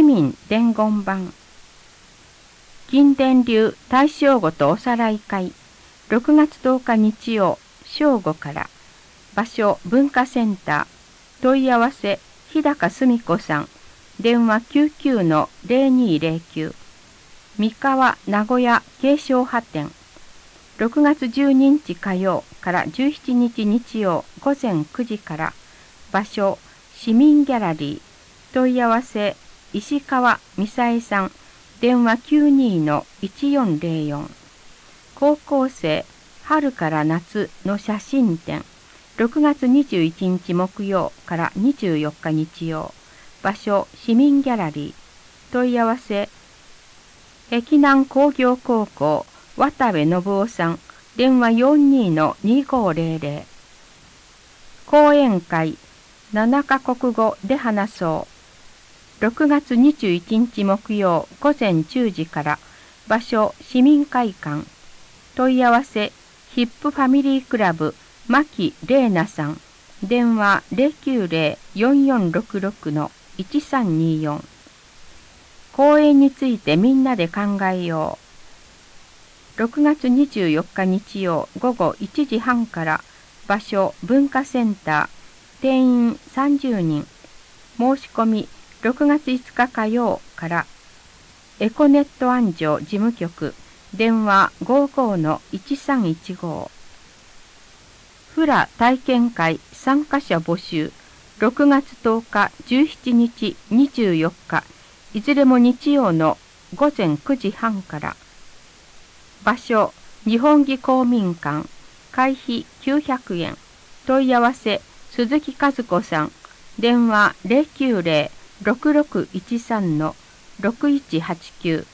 民伝言版金伝流大正語とおさらい会6月10日日曜正午から場所文化センター問い合わせ日高澄子さん電話 99-0209 三河名古屋継承派店6月12日火曜から17日日曜午前9時から場所市民ギャラリー問い合わせ石川美沙恵さん電話 92-1404 高校生春から夏の写真展6月21日木曜から24日日曜場所市民ギャラリー問い合わせ碧南工業高校渡部信夫さん電話 42-2500 講演会7カ国語で話そう6月21日木曜午前10時から場所市民会館問い合わせヒップファミリークラブ牧玲奈さん電話 090-4466-1324 講演についてみんなで考えよう6月24日日曜午後1時半から場所文化センター定員30人申し込み6月5日火曜からエコネット安城事務局電話 55-1315 フラ体験会参加者募集6月10日17日24日いずれも日曜の午前9時半から場所日本技公民館会費900円問い合わせ鈴木和子さん電話 090-6613-6189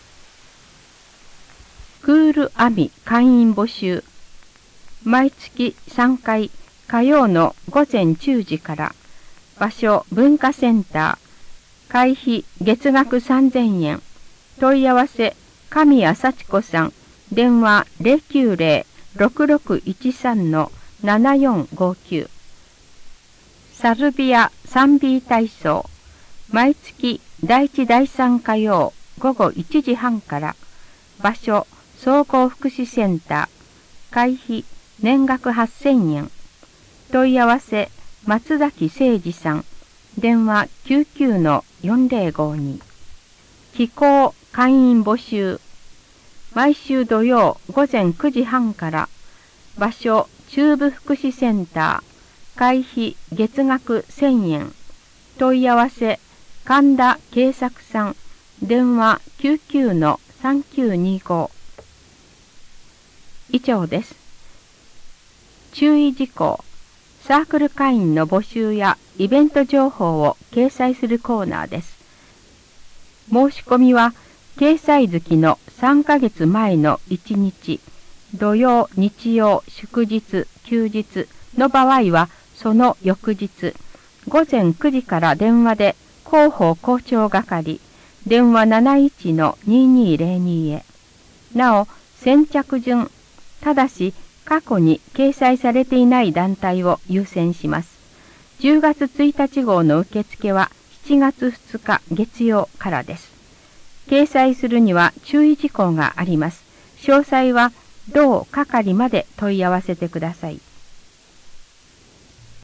クールアミ会員募集毎月3回火曜の午前10時から場所文化センター会費月額3000円問い合わせ神谷幸子さん電話 090-6613-7459 サルビア 3B 体操毎月第1第3火曜午後1時半から場所総合福祉センター会費年額8000円問い合わせ松崎誠二さん電話 99-4052 気候会員募集毎週土曜午前9時半から場所中部福祉センター会費月額1000円問い合わせ神田慶作さん電話 99-3925 以上です。注意事項サークル会員の募集やイベント情報を掲載するコーナーです。申し込みは掲載月の3ヶ月前の1日、土曜、日曜、祝日、休日の場合はその翌日、午前9時から電話で広報校長係、電話 71-2202 へ。なお、先着順、ただし過去に掲載されていない団体を優先します。10月1日号の受付は7月2日月曜からです。掲載するには注意事項があります。詳細は同係まで問い合わせてください。